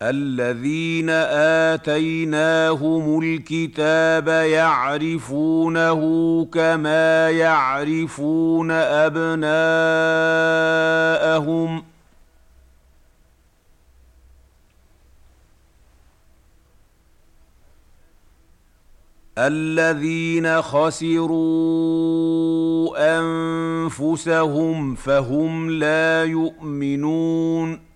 الذين آتيناهم الكتاب يعرفونه كما يعرفون أبناءهم الذين خسروا أنفسهم فهم لا يؤمنون